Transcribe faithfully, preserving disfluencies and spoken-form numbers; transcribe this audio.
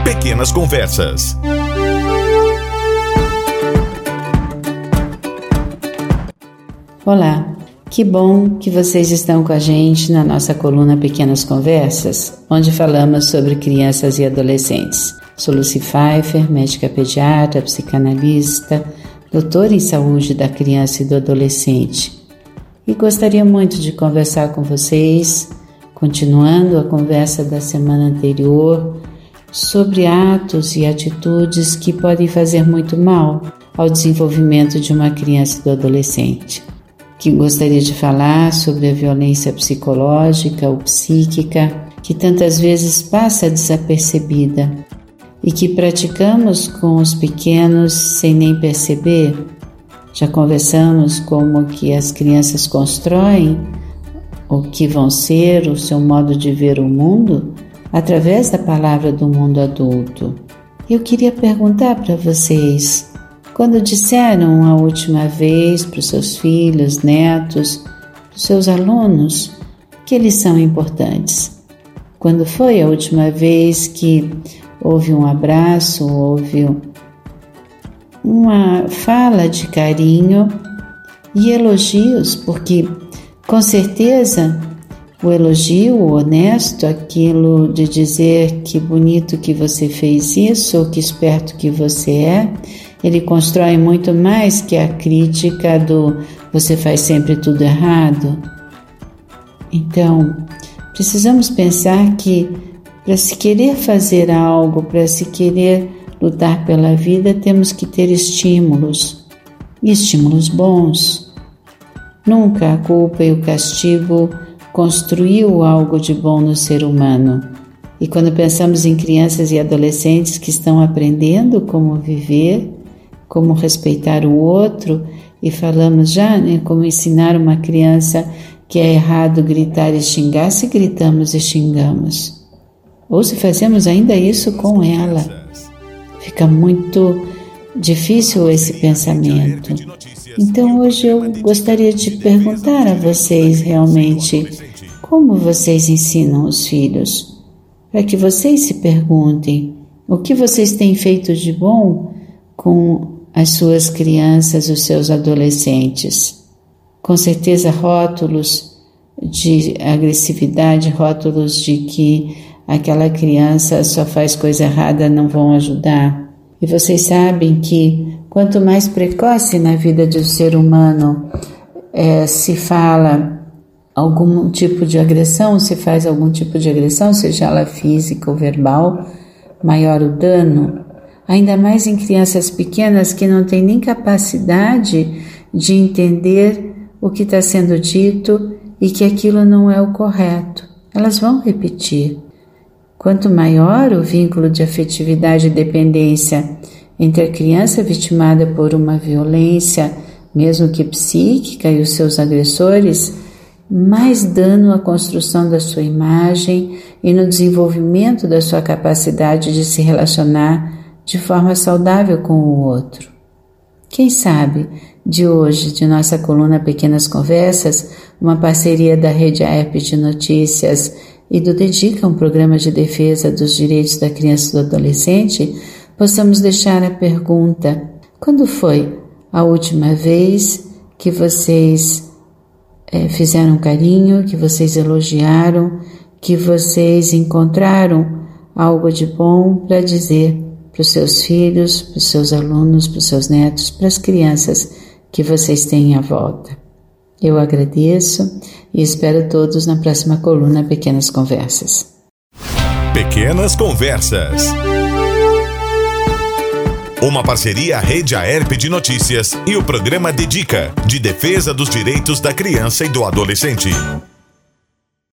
Pequenas Conversas. Olá, que bom que vocês estão com a gente na nossa coluna Pequenas Conversas, onde falamos sobre crianças e adolescentes. Sou Lucy Pfeiffer, médica pediatra, psicanalista, doutora em saúde da criança e do adolescente. E gostaria muito de conversar com vocês, continuando a conversa da semana anterior, sobre atos e atitudes que podem fazer muito mal ao desenvolvimento de uma criança e do adolescente. Que gostaria de falar sobre a violência psicológica ou psíquica, que tantas vezes passa desapercebida e que praticamos com os pequenos sem nem perceber. Já conversamos como que as crianças constroem o que vão ser, o seu modo de ver o mundo, através da palavra do mundo adulto. Eu queria perguntar para vocês, quando disseram a última vez para os seus filhos, netos, para os seus alunos, que eles são importantes? Quando foi a última vez que houve um abraço, houve uma fala de carinho e elogios? Porque, com certeza, o elogio, o honesto, aquilo de dizer que bonito que você fez isso, ou que esperto que você é, ele constrói muito mais que a crítica do você faz sempre tudo errado. Então, precisamos pensar que para se querer fazer algo, para se querer lutar pela vida, temos que ter estímulos, e estímulos bons. Nunca a culpa e o castigo construiu algo de bom no ser humano. E quando pensamos em crianças e adolescentes que estão aprendendo como viver, como respeitar o outro, e falamos já, né, como ensinar uma criança que é errado gritar e xingar, se gritamos e xingamos. Ou se fazemos ainda isso com ela. Fica muito difícil esse pensamento. Então hoje eu gostaria de perguntar a vocês realmente como vocês ensinam os filhos, para que vocês se perguntem o que vocês têm feito de bom com as suas crianças, os seus adolescentes. Com certeza rótulos de agressividade, rótulos de que aquela criança só faz coisa errada não vão ajudar. E vocês sabem que quanto mais precoce na vida do ser humano é, se fala algum tipo de agressão, se faz algum tipo de agressão, seja ela física ou verbal, maior o dano. Ainda mais em crianças pequenas que não têm nem capacidade de entender o que está sendo dito e que aquilo não é o correto. Elas vão repetir. Quanto maior o vínculo de afetividade e dependência entre a criança vitimada por uma violência, mesmo que psíquica, e os seus agressores, mais dano à construção da sua imagem e no desenvolvimento da sua capacidade de se relacionar de forma saudável com o outro. Quem sabe, de hoje, de nossa coluna Pequenas Conversas, uma parceria da Rede A E R P de Notícias e do Dedica, um programa de defesa dos direitos da criança e do adolescente, possamos deixar a pergunta: quando foi a última vez que vocês é, fizeram carinho, que vocês elogiaram, que vocês encontraram algo de bom para dizer para os seus filhos, para os seus alunos, para os seus netos, para as crianças que vocês têm à volta? Eu agradeço e espero todos na próxima coluna Pequenas Conversas. Pequenas Conversas. Uma parceria Rede A E R P de Notícias e o programa Dedica, de defesa dos direitos da criança e do adolescente.